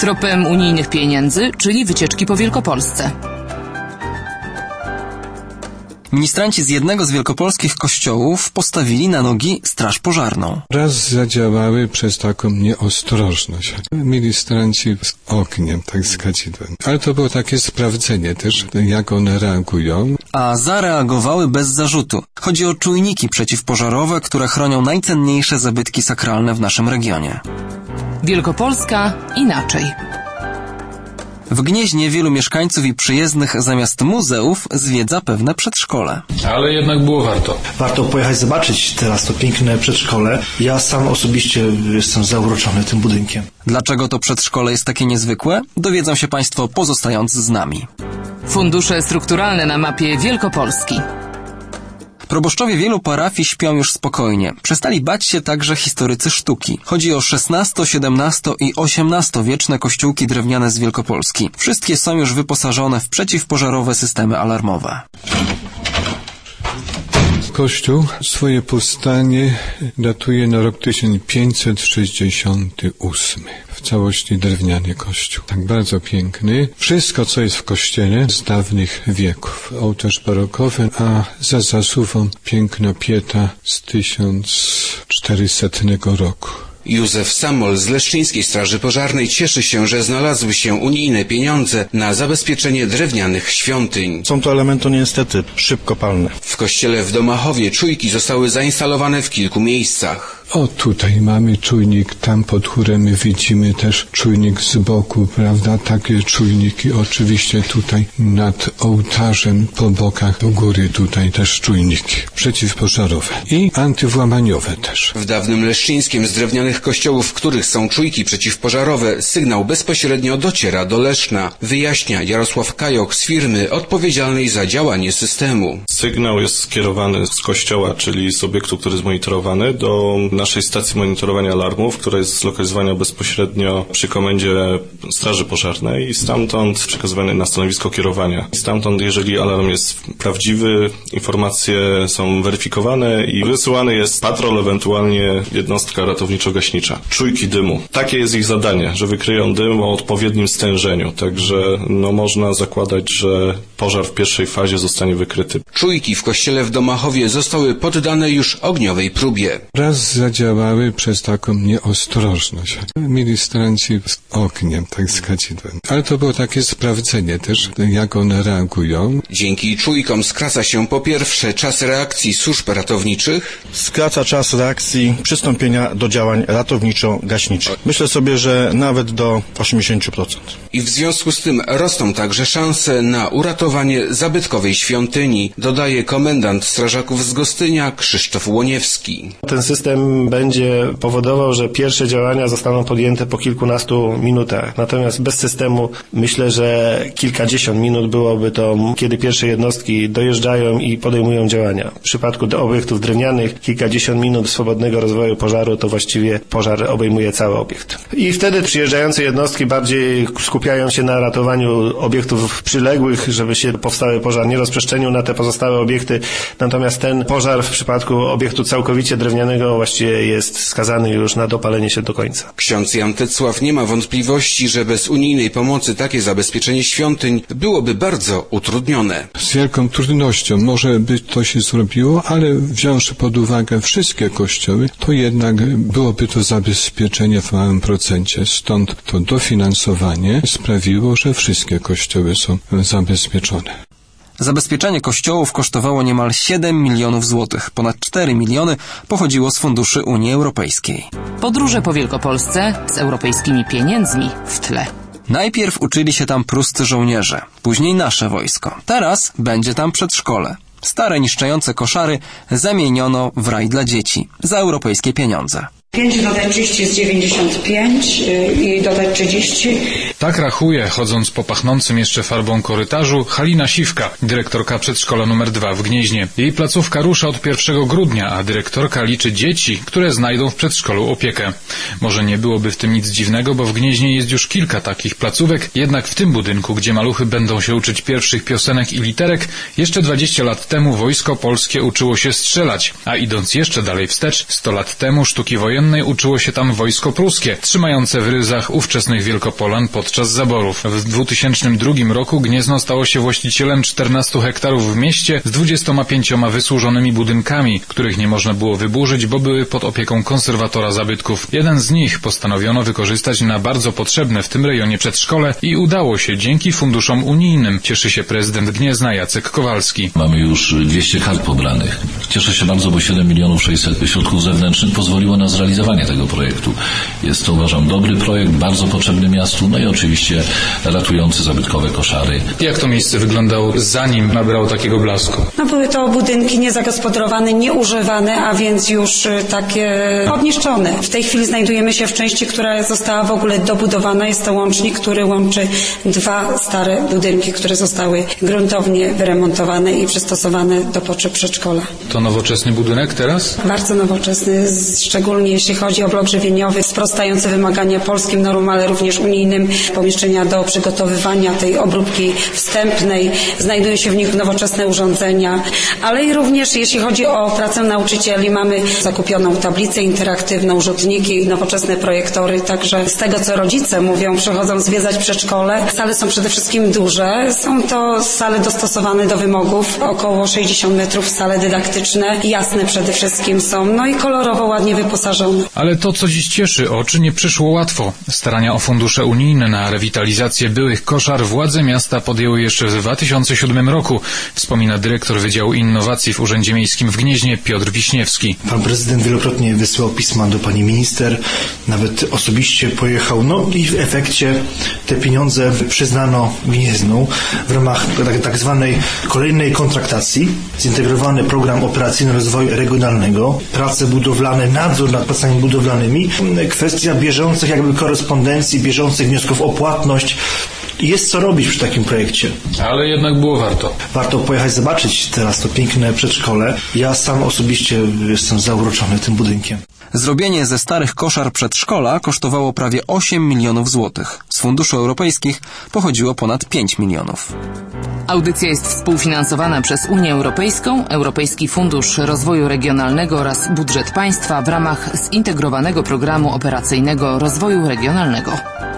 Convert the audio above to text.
Tropem unijnych pieniędzy, czyli wycieczki po Wielkopolsce. Ministranci z jednego z wielkopolskich kościołów postawili na nogi straż pożarną. Raz zadziałały przez taką nieostrożność. Ministranci z ogniem, tak z kadzidłem. Ale to było takie sprawdzenie też, jak one reagują. A zareagowały bez zarzutu. Chodzi o czujniki przeciwpożarowe, które chronią najcenniejsze zabytki sakralne w naszym regionie. Wielkopolska inaczej. W Gnieźnie wielu mieszkańców i przyjezdnych zamiast muzeów zwiedza pewne przedszkole. Ale jednak było warto. Warto pojechać zobaczyć teraz to piękne przedszkole. Ja sam osobiście jestem zauroczony tym budynkiem. Dlaczego to przedszkole jest takie niezwykłe? Dowiedzą się Państwo pozostając z nami. Fundusze strukturalne na mapie Wielkopolski. Proboszczowie wielu parafii śpią już spokojnie. Przestali bać się także historycy sztuki. Chodzi o XVI, XVII i XVIII-wieczne kościółki drewniane z Wielkopolski. Wszystkie są już wyposażone w przeciwpożarowe systemy alarmowe. Kościół swoje powstanie datuje na rok 1568. W całości drewniany kościół. Tak bardzo piękny. Wszystko, co jest w kościele z dawnych wieków. Ołtarz barokowy, a za zasuwą piękna pieta z 1400 roku. Józef Samol z Leszczyńskiej Straży Pożarnej cieszy się, że znalazły się unijne pieniądze na zabezpieczenie drewnianych świątyń. Są to elementy niestety szybkopalne. W kościele w Domachowie czujki zostały zainstalowane w kilku miejscach. O, tutaj mamy czujnik, tam pod chórem widzimy też czujnik z boku, prawda? Takie czujniki oczywiście tutaj nad ołtarzem, po bokach, do góry tutaj też czujniki przeciwpożarowe i antywłamaniowe też. W dawnym Leszczyńskiem z drewnianych kościołów, w których są czujki przeciwpożarowe, sygnał bezpośrednio dociera do Leszna, wyjaśnia Jarosław Kajok z firmy odpowiedzialnej za działanie systemu. Sygnał jest skierowany z kościoła, czyli z obiektu, który jest monitorowany, do naszej stacji monitorowania alarmów, która jest zlokalizowana bezpośrednio przy komendzie Straży Pożarnej i stamtąd przekazywany na stanowisko kierowania. I stamtąd, jeżeli alarm jest prawdziwy, informacje są weryfikowane i wysyłany jest patrol, ewentualnie jednostka ratowniczo-gaśnicza. Czujki dymu. Takie jest ich zadanie, że wykryją dym o odpowiednim stężeniu, także można zakładać, że pożar w pierwszej fazie zostanie wykryty. Czujki w kościele w Domachowie zostały poddane już ogniowej próbie. Raz zadziałały przez taką nieostrożność. Ministranci z ogniem, tak z kadzidłem. Ale to było takie sprawdzenie też, jak one reagują. Dzięki czujkom skraca się po pierwsze czas reakcji służb ratowniczych. Skraca czas reakcji przystąpienia do działań ratowniczo-gaśniczych. Myślę sobie, że nawet do 80%. I w związku z tym rosną także szanse na uratowanie zabytkowej świątyni, dodaje komendant strażaków z Gostynia Krzysztof Łoniewski. Ten system będzie powodował, że pierwsze działania zostaną podjęte po kilkunastu minutach. Natomiast bez systemu myślę, że kilkadziesiąt minut byłoby to, kiedy pierwsze jednostki dojeżdżają i podejmują działania. W przypadku obiektów drewnianych kilkadziesiąt minut swobodnego rozwoju pożaru to właściwie pożar obejmuje cały obiekt. I wtedy przyjeżdżające jednostki bardziej skupiają się na ratowaniu obiektów przyległych, żeby się powstały pożar nie rozprzestrzenił na te pozostałe obiekty. Natomiast ten pożar w przypadku obiektu całkowicie drewnianego właściwie jest skazany już na dopalenie się do końca. Ksiądz Jan Tecław nie ma wątpliwości, że bez unijnej pomocy takie zabezpieczenie świątyń byłoby bardzo utrudnione. Z wielką trudnością może by to się zrobiło, ale wziąwszy pod uwagę wszystkie kościoły, to jednak byłoby to zabezpieczenie w małym procencie. Stąd to dofinansowanie sprawiło, że wszystkie kościoły są zabezpieczone. Zabezpieczenie kościołów kosztowało niemal 7 milionów złotych. Ponad 4 miliony pochodziło z funduszy Unii Europejskiej. Podróże po Wielkopolsce z europejskimi pieniędzmi w tle. Najpierw uczyli się tam pruscy żołnierze, później nasze wojsko. Teraz będzie tam przedszkole. Stare niszczące koszary zamieniono w raj dla dzieci za europejskie pieniądze. 5 dodać 30 jest 95 i dodać 30. Tak rachuje, chodząc po pachnącym jeszcze farbą korytarzu, Halina Siwka, dyrektorka przedszkola nr 2 w Gnieźnie. Jej placówka rusza od 1 grudnia, a dyrektorka liczy dzieci, które znajdą w przedszkolu opiekę. Może nie byłoby w tym nic dziwnego, bo w Gnieźnie jest już kilka takich placówek, jednak w tym budynku, gdzie maluchy będą się uczyć pierwszych piosenek i literek, jeszcze 20 lat temu Wojsko Polskie uczyło się strzelać, a idąc jeszcze dalej wstecz, 100 lat temu sztuki wojenne wojennej uczyło się tam wojsko pruskie, trzymające w ryzach ówczesnych Wielkopolan podczas zaborów. W 2002 roku Gniezno stało się właścicielem 14 hektarów w mieście z 25 wysłużonymi budynkami, których nie można było wyburzyć, bo były pod opieką konserwatora zabytków. Jeden z nich postanowiono wykorzystać na bardzo potrzebne w tym rejonie przedszkole i udało się dzięki funduszom unijnym. Cieszy się prezydent Gniezna Jacek Kowalski. Mamy już 200 kart pobranych. Cieszę się bardzo, bo 7 600 000 środków zewnętrznych pozwoliło na zrealizowanie tego projektu. Jest to, uważam, dobry projekt, bardzo potrzebny miastu, no i oczywiście ratujący zabytkowe koszary. Jak to miejsce wyglądało, zanim nabrało takiego blasku? No były to budynki niezagospodarowane, nieużywane, a więc już takie podniszczone. W tej chwili znajdujemy się w części, która została w ogóle dobudowana. Jest to łącznik, który łączy 2 stare budynki, które zostały gruntownie wyremontowane i przystosowane do potrzeb przedszkola. To nowoczesny budynek teraz? Bardzo nowoczesny, szczególnie jeśli chodzi o blok żywieniowy, sprostający wymagania polskim normom, ale również unijnym. Pomieszczenia do przygotowywania tej obróbki wstępnej. Znajdują się w nich nowoczesne urządzenia, ale i również jeśli chodzi o pracę nauczycieli, mamy zakupioną tablicę interaktywną, rzutniki, nowoczesne projektory, także z tego, co rodzice mówią, przychodzą zwiedzać przedszkole. Sale są przede wszystkim duże, są to sale dostosowane do wymogów, około 60 metrów, sale dydaktyczne, jasne przede wszystkim są, no i kolorowo ładnie wyposażone. Ale to, co dziś cieszy oczy, nie przyszło łatwo. Starania o fundusze unijne na rewitalizację byłych koszar władze miasta podjęły jeszcze w 2007 roku, wspomina dyrektor Wydziału Innowacji w Urzędzie Miejskim w Gnieźnie Piotr Wiśniewski. Pan prezydent wielokrotnie wysyłał pisma do pani minister, nawet osobiście pojechał, no i w efekcie te pieniądze przyznano Gnieznu w ramach tak zwanej kolejnej kontraktacji, zintegrowany program operacyjny rozwoju regionalnego, prace budowlane, nadzór nad pracami budowlanymi, kwestia bieżących jakby korespondencji, bieżących wniosków o płatność. Jest co robić przy takim projekcie. Ale jednak było warto. Warto pojechać zobaczyć teraz to piękne przedszkole. Ja sam osobiście jestem zauroczony tym budynkiem. Zrobienie ze starych koszar przedszkola kosztowało prawie 8 milionów złotych. Z funduszy europejskich pochodziło ponad 5 milionów. Audycja jest współfinansowana przez Unię Europejską, Europejski Fundusz Rozwoju Regionalnego oraz budżet państwa w ramach zintegrowanego programu operacyjnego rozwoju regionalnego.